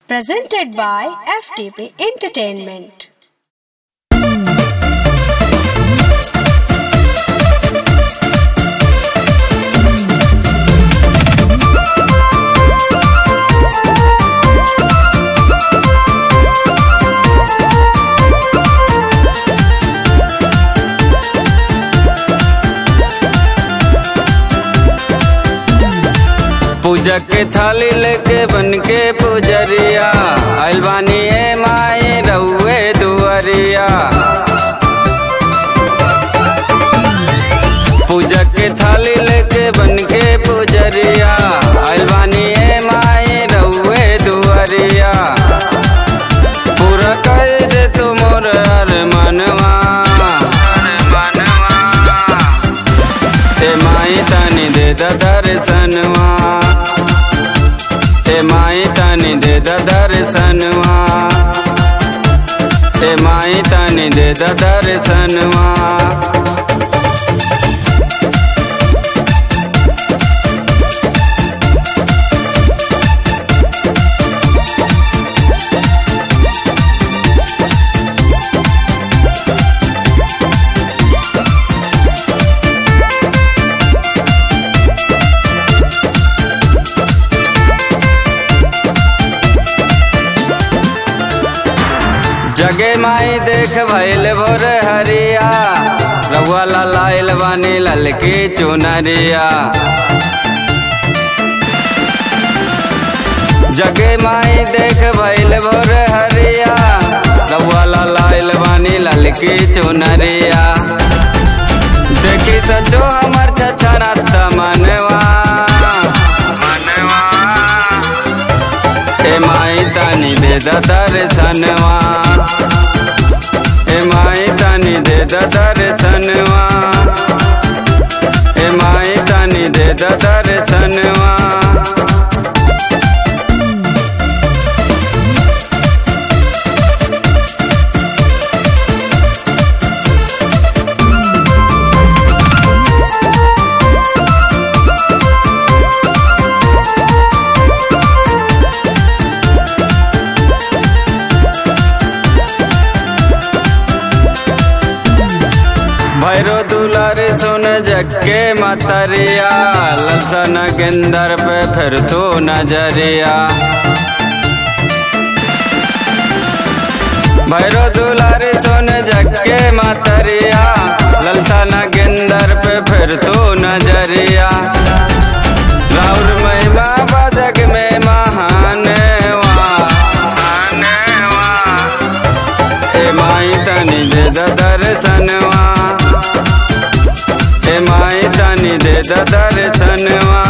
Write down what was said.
Presented by FTP Entertainment. पूजा के थाली लेके बन के पुजरिया आइल बानी ए माई रउए दुआरिया। पूजा के थाली लेके बन के पुजरिया आइल बानी ए माई रउए दुआरिया। पूरा कर दे तू मोर अरमानवा ए माई तानी दे दर्शनवा। ए माई तानी दे दर्शनवा। ए माई तानी दे दर्शनवा। जगे माई देख भइल भोर हरिया रउआ लाइल बानी ललकी चुनरिया। जगे माई देख भइल भोर हरिया रउआ लाइल बानी ललकी चुनरिया। देखी सचो हमर छछनत मनवा ए माई तानी दे दर्शनवा। ए माई तानी दे दर्शनवा। ए माई तानी दे दर्शनवा। भैरो दुलार सुन जगे मतरिया लसन गेंदर पे फिर तू नजरिया। भैरो दुलार सुन जगे मतरिया लसन गेंदर पे फिर तू नजरिया। राउर महिमा बजग में महान ए माई तनी दे दर्शनवा। ए माई तानी दे दर्शनवा।